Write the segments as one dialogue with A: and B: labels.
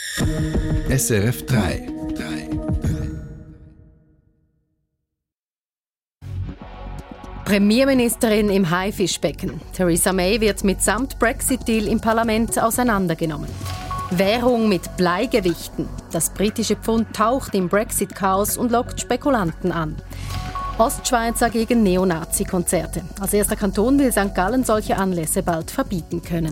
A: SRF 3.
B: Premierministerin im Haifischbecken. Theresa May wird mitsamt Brexit-Deal im Parlament auseinandergenommen. Währung mit Bleigewichten. Das britische Pfund taucht im Brexit-Chaos und lockt Spekulanten an. Ostschweizer gegen Neonazi-Konzerte. Als erster Kanton will St. Gallen solche Anlässe bald verbieten können.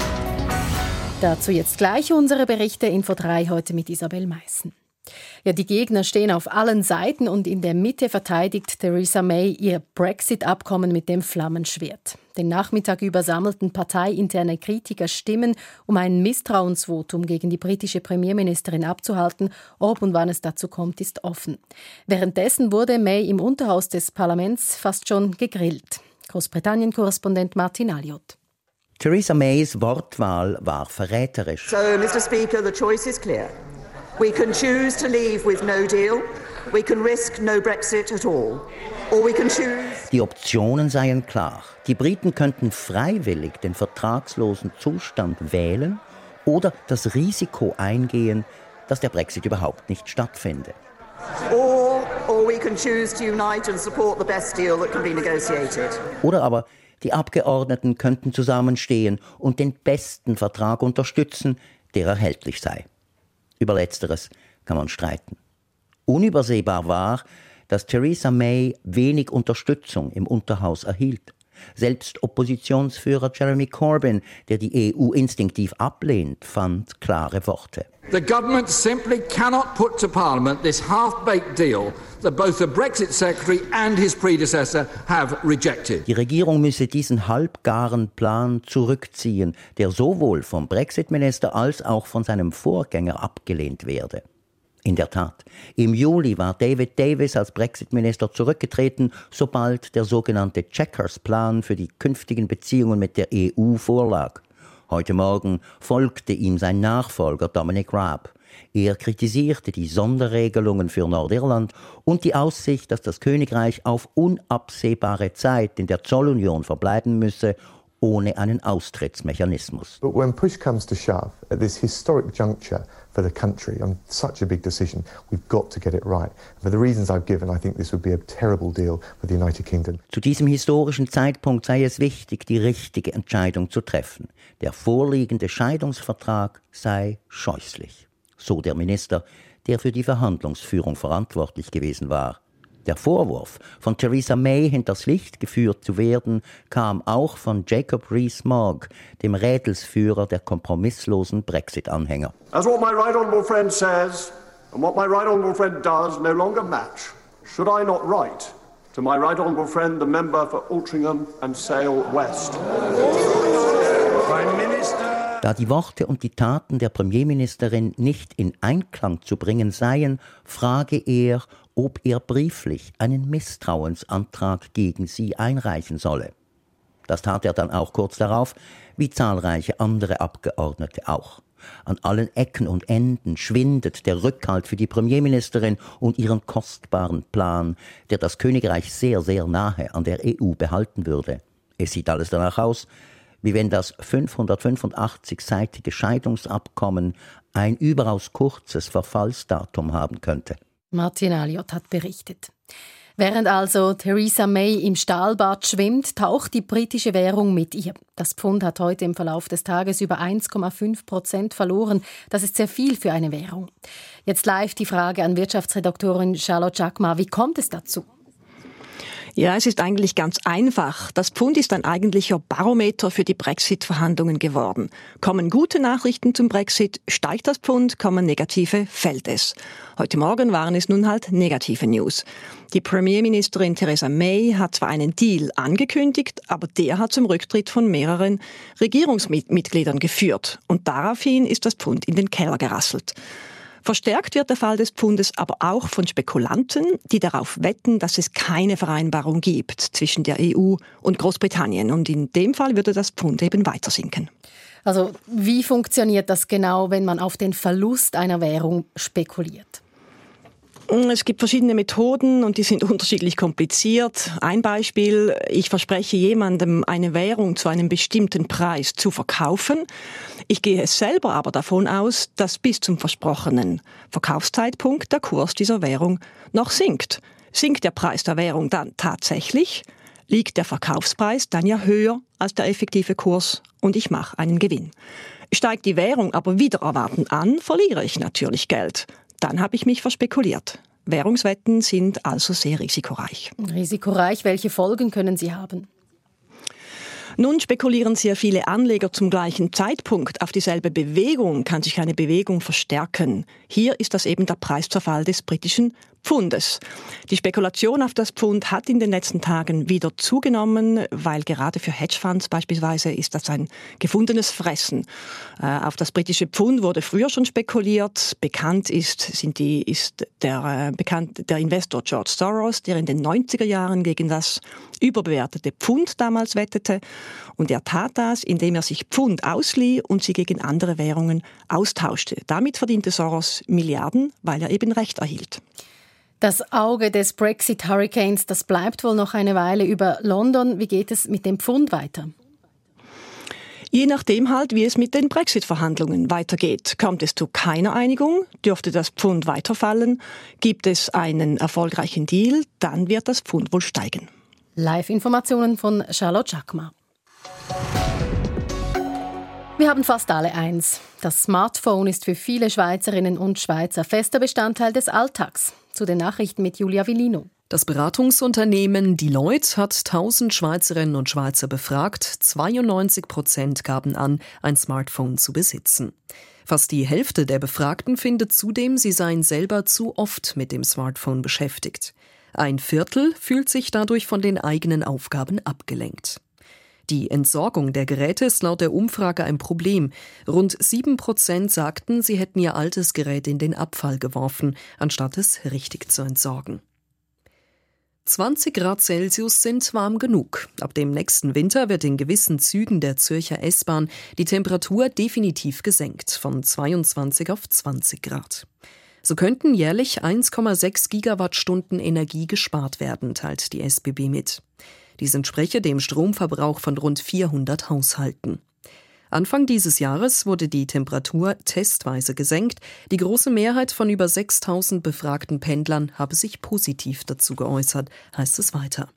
B: Dazu jetzt gleich unsere Berichte. Info 3 heute mit Isabel Meissen. Ja, die Gegner stehen auf allen Seiten und in der Mitte verteidigt Theresa May ihr Brexit-Abkommen mit dem Flammenschwert. Den Nachmittag über sammelten parteiinterne Kritiker Stimmen, um ein Misstrauensvotum gegen die britische Premierministerin abzuhalten. Ob und wann es dazu kommt, ist offen. Währenddessen wurde May im Unterhaus des Parlaments fast schon gegrillt. Großbritannien-Korrespondent Martin Alliot.
C: Theresa Mays Wortwahl war verräterisch.
D: So, Mr. Speaker, the choice is clear. We can choose to leave with no deal. We can risk no Brexit at all. Or we can choose...
C: Die Optionen seien klar. Die Briten könnten freiwillig den vertragslosen Zustand wählen oder das Risiko eingehen, dass der Brexit überhaupt nicht stattfinde.
D: Or we can choose to unite and support the best deal that can be negotiated.
C: Oder aber die Abgeordneten könnten zusammenstehen und den besten Vertrag unterstützen, der erhältlich sei. Über Letzteres kann man streiten. Unübersehbar war, dass Theresa May wenig Unterstützung im Unterhaus erhielt. Selbst Oppositionsführer Jeremy Corbyn, der die EU instinktiv ablehnt, fand klare Worte.
E: The government simply cannot put to Parliament this half-baked deal that both the Brexit Secretary and his predecessor have rejected.
C: Die Regierung müsse diesen halbgaren Plan zurückziehen, der sowohl vom Brexit-Minister als auch von seinem Vorgänger abgelehnt werde. In der Tat, im Juli war David Davis als Brexit-Minister zurückgetreten, sobald der sogenannte Chequers-Plan für die künftigen Beziehungen mit der EU vorlag. Heute Morgen folgte ihm sein Nachfolger Dominic Raab. Er kritisierte die Sonderregelungen für Nordirland und die Aussicht, dass das Königreich auf unabsehbare Zeit in der Zollunion verbleiben müsse, ohne einen Austrittsmechanismus.
F: But when push comes to shove, at this historic juncture for the country, on such a big decision, we've got to get it right. For the reasons I've given, I think this would be a terrible deal for the United Kingdom.
C: Zu diesem historischen Zeitpunkt sei es wichtig, die richtige Entscheidung zu treffen. Der vorliegende Scheidungsvertrag sei scheußlich. So der Minister, der für die Verhandlungsführung verantwortlich gewesen war. Der Vorwurf, von Theresa May hinters Licht geführt zu werden, kam auch von Jacob Rees-Mogg, dem Rädelsführer der kompromisslosen Brexit-Anhänger.
G: As what my right honourable friend says and what my right honourable friend does no longer match, should I not write to my right honourable friend, the member for Altrincham and Sale West? Prime Minister.
C: Da die Worte und die Taten der Premierministerin nicht in Einklang zu bringen seien, frage er, ob er brieflich einen Misstrauensantrag gegen sie einreichen solle. Das tat er dann auch kurz darauf, wie zahlreiche andere Abgeordnete auch. An allen Ecken und Enden schwindet der Rückhalt für die Premierministerin und ihren kostbaren Plan, der das Königreich sehr, sehr nahe an der EU behalten würde. Es sieht alles danach aus, wie wenn das 585-seitige Scheidungsabkommen ein überaus kurzes Verfallsdatum haben könnte.
B: Martin Alliot hat berichtet. Während also Theresa May im Stahlbad schwimmt, taucht die britische Währung mit ihr. Das Pfund hat heute im Verlauf des Tages über 1,5% verloren. Das ist sehr viel für eine Währung. Jetzt live die Frage an Wirtschaftsredaktorin Charlotte Jacquemart. Wie kommt es dazu?
H: Ja, es ist eigentlich ganz einfach. Das Pfund ist ein eigentlicher Barometer für die Brexit-Verhandlungen geworden. Kommen gute Nachrichten zum Brexit, steigt das Pfund, kommen negative, fällt es. Heute Morgen waren es nun halt negative News. Die Premierministerin Theresa May hat zwar einen Deal angekündigt, aber der hat zum Rücktritt von mehreren Regierungsmitgliedern geführt. Und daraufhin ist das Pfund in den Keller gerasselt. Verstärkt wird der Fall des Pfundes aber auch von Spekulanten, die darauf wetten, dass es keine Vereinbarung gibt zwischen der EU und Großbritannien. Und in dem Fall würde das Pfund eben weiter sinken.
B: Also wie funktioniert das genau, wenn man auf den Verlust einer Währung spekuliert?
H: Es gibt verschiedene Methoden und die sind unterschiedlich kompliziert. Ein Beispiel: Ich verspreche jemandem eine Währung zu einem bestimmten Preis zu verkaufen. Ich gehe selber aber davon aus, dass bis zum versprochenen Verkaufszeitpunkt der Kurs dieser Währung noch sinkt. Sinkt der Preis der Währung dann tatsächlich, liegt der Verkaufspreis dann ja höher als der effektive Kurs und ich mache einen Gewinn. Steigt die Währung aber wider Erwarten an, verliere ich natürlich Geld. Dann habe ich mich verspekuliert. Währungswetten sind also sehr risikoreich.
B: Risikoreich, welche Folgen können sie haben?
H: Nun spekulieren sehr viele Anleger zum gleichen Zeitpunkt. Auf dieselbe Bewegung kann sich eine Bewegung verstärken. Hier ist das eben der Preiszerfall des britischen Pfundes. Die Spekulation auf das Pfund hat in den letzten Tagen wieder zugenommen, weil gerade für Hedgefonds beispielsweise ist das ein gefundenes Fressen. Auf das britische Pfund wurde früher schon spekuliert. Bekannt ist der Investor George Soros, der in den 90er Jahren gegen das überbewertete Pfund damals wettete. Und er tat das, indem er sich Pfund auslieh und sie gegen andere Währungen austauschte. Damit verdiente Soros Milliarden, weil er eben Recht erhielt.
B: Das Auge des Brexit-Hurricanes, das bleibt wohl noch eine Weile über London. Wie geht es mit dem Pfund weiter?
H: Je nachdem halt, wie es mit den Brexit-Verhandlungen weitergeht. Kommt es zu keiner Einigung, dürfte das Pfund weiterfallen. Gibt es einen erfolgreichen Deal, dann wird das Pfund wohl steigen.
B: Live-Informationen von Charlotte Jacquemart. Wir haben fast alle eins. Das Smartphone ist für viele Schweizerinnen und Schweizer fester Bestandteil des Alltags. Zu den Nachrichten mit Julia Villino.
A: Das Beratungsunternehmen Deloitte hat 1000 Schweizerinnen und Schweizer befragt. 92% gaben an, ein Smartphone zu besitzen. Fast die Hälfte der Befragten findet zudem, sie seien selber zu oft mit dem Smartphone beschäftigt. Ein Viertel fühlt sich dadurch von den eigenen Aufgaben abgelenkt. Die Entsorgung der Geräte ist laut der Umfrage ein Problem. Rund 7% sagten, sie hätten ihr altes Gerät in den Abfall geworfen, anstatt es richtig zu entsorgen. 20 Grad Celsius sind warm genug. Ab dem nächsten Winter wird in gewissen Zügen der Zürcher S-Bahn die Temperatur definitiv gesenkt, von 22 auf 20 Grad. So könnten jährlich 1,6 Gigawattstunden Energie gespart werden, teilt die SBB mit. Dies entspreche dem Stromverbrauch von rund 400 Haushalten. Anfang dieses Jahres wurde die Temperatur testweise gesenkt. Die große Mehrheit von über 6.000 befragten Pendlern habe sich positiv dazu geäußert, heißt es weiter.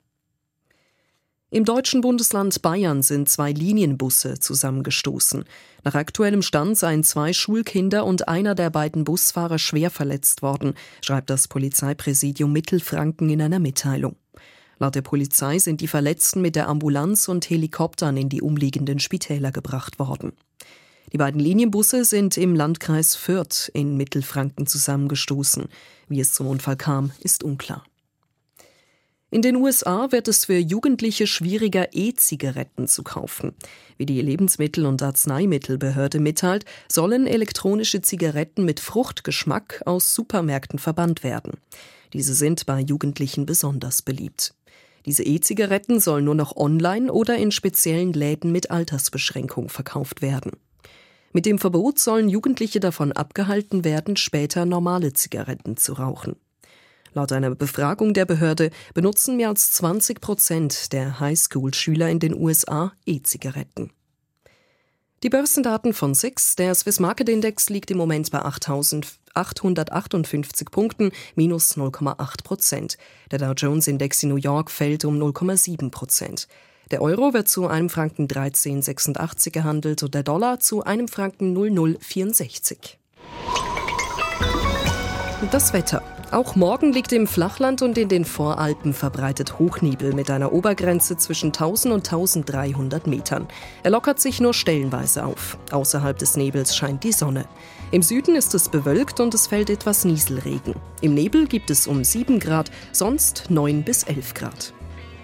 A: Im deutschen Bundesland Bayern sind 2 Linienbusse zusammengestoßen. Nach aktuellem Stand seien 2 Schulkinder und einer der beiden Busfahrer schwer verletzt worden, schreibt das Polizeipräsidium Mittelfranken in einer Mitteilung. Laut der Polizei sind die Verletzten mit der Ambulanz und Helikoptern in die umliegenden Spitäler gebracht worden. Die beiden Linienbusse sind im Landkreis Fürth in Mittelfranken zusammengestoßen. Wie es zum Unfall kam, ist unklar. In den USA wird es für Jugendliche schwieriger, E-Zigaretten zu kaufen. Wie die Lebensmittel- und Arzneimittelbehörde mitteilt, sollen elektronische Zigaretten mit Fruchtgeschmack aus Supermärkten verbannt werden. Diese sind bei Jugendlichen besonders beliebt. Diese E-Zigaretten sollen nur noch online oder in speziellen Läden mit Altersbeschränkung verkauft werden. Mit dem Verbot sollen Jugendliche davon abgehalten werden, später normale Zigaretten zu rauchen. Laut einer Befragung der Behörde benutzen mehr als 20% der Highschool-Schüler in den USA E-Zigaretten. Die Börsendaten von SIX, der Swiss Market Index liegt im Moment bei 8.858 Punkten, minus 0,8%. Der Dow Jones Index in New York fällt um 0,7%. Der Euro wird zu einem Franken 13,86 gehandelt und der Dollar zu einem Franken 0,064. Das Wetter. Auch morgen liegt im Flachland und in den Voralpen verbreitet Hochnebel mit einer Obergrenze zwischen 1000 und 1300 Metern. Er lockert sich nur stellenweise auf. Außerhalb des Nebels scheint die Sonne. Im Süden ist es bewölkt und es fällt etwas Nieselregen. Im Nebel gibt es um 7 Grad, sonst 9 bis 11 Grad.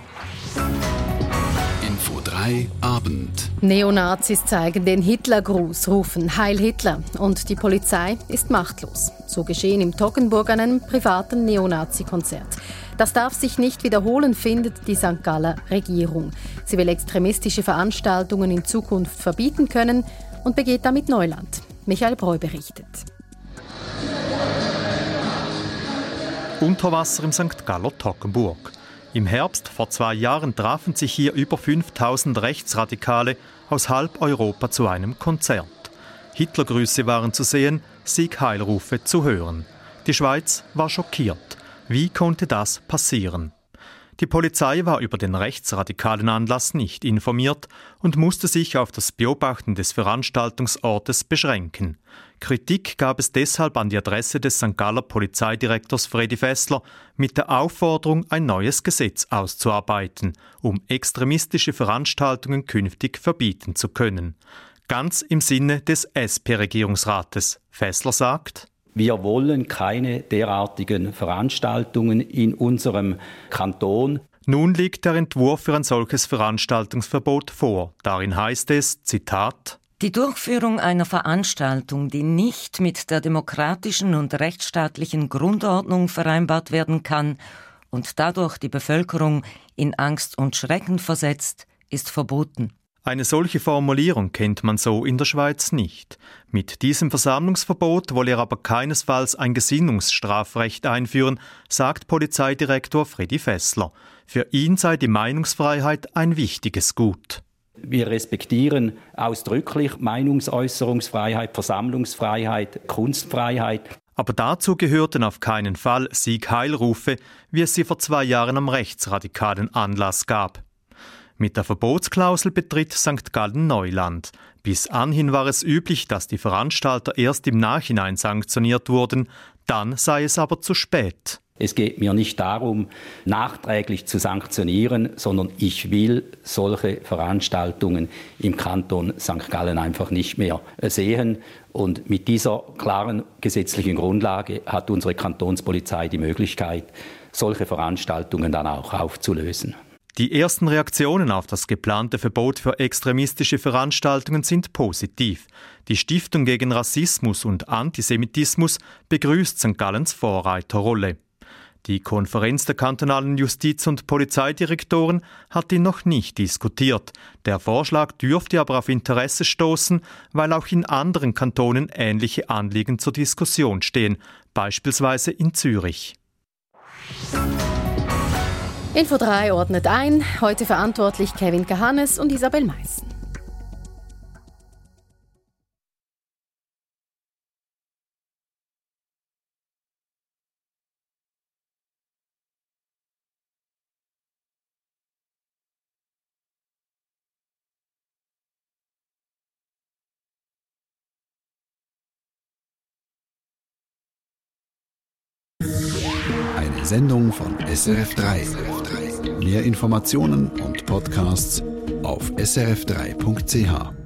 I: Info 3 Abend.
B: Neonazis zeigen den Hitlergruß, rufen Heil Hitler und die Polizei ist machtlos. So geschehen im Toggenburg an einem privaten Neonazi-Konzert. Das darf sich nicht wiederholen, findet die St. Galler Regierung. Sie will extremistische Veranstaltungen in Zukunft verbieten können und begeht damit Neuland. Michael Breu berichtet.
J: unter Wasser im St. Galler Toggenburg. Im Herbst vor 2 Jahren trafen sich hier über 5000 Rechtsradikale aus halb Europa zu einem Konzert. Hitlergrüße waren zu sehen, Sieg-Heil-Rufe zu hören. Die Schweiz war schockiert. Wie konnte das passieren? Die Polizei war über den rechtsradikalen Anlass nicht informiert und musste sich auf das Beobachten des Veranstaltungsortes beschränken. Kritik gab es deshalb an die Adresse des St. Galler Polizeidirektors Fredi Fessler mit der Aufforderung, ein neues Gesetz auszuarbeiten, um extremistische Veranstaltungen künftig verbieten zu können. Ganz im Sinne des SP-Regierungsrates. Fessler sagt:
K: Wir wollen keine derartigen Veranstaltungen in unserem Kanton.
J: Nun liegt der Entwurf für ein solches Veranstaltungsverbot vor. Darin heißt es, Zitat:
L: Die Durchführung einer Veranstaltung, die nicht mit der demokratischen und rechtsstaatlichen Grundordnung vereinbart werden kann und dadurch die Bevölkerung in Angst und Schrecken versetzt, ist verboten.
J: Eine solche Formulierung kennt man so in der Schweiz nicht. Mit diesem Versammlungsverbot wolle er aber keinesfalls ein Gesinnungsstrafrecht einführen, sagt Polizeidirektor Fredi Fessler. Für ihn sei die Meinungsfreiheit ein wichtiges Gut.
K: Wir respektieren ausdrücklich Meinungsäußerungsfreiheit, Versammlungsfreiheit, Kunstfreiheit.
J: Aber dazu gehörten auf keinen Fall Sieg-Heil-Rufe, wie es sie vor 2 Jahren am rechtsradikalen Anlass gab. Mit der Verbotsklausel betritt St. Gallen Neuland. Bis anhin war es üblich, dass die Veranstalter erst im Nachhinein sanktioniert wurden, dann sei es aber zu spät.
K: Es geht mir nicht darum, nachträglich zu sanktionieren, sondern ich will solche Veranstaltungen im Kanton St. Gallen einfach nicht mehr sehen. Und mit dieser klaren gesetzlichen Grundlage hat unsere Kantonspolizei die Möglichkeit, solche Veranstaltungen dann auch aufzulösen.
J: Die ersten Reaktionen auf das geplante Verbot für extremistische Veranstaltungen sind positiv. Die Stiftung gegen Rassismus und Antisemitismus begrüßt St. Gallens Vorreiterrolle. Die Konferenz der kantonalen Justiz- und Polizeidirektoren hat ihn noch nicht diskutiert. Der Vorschlag dürfte aber auf Interesse stoßen, weil auch in anderen Kantonen ähnliche Anliegen zur Diskussion stehen, beispielsweise in Zürich.
B: Info 3 ordnet ein. Heute verantwortlich Kevin Kahannes und Isabel Meissen.
I: Eine Sendung von SRF3. Mehr Informationen und Podcasts auf srf3.ch.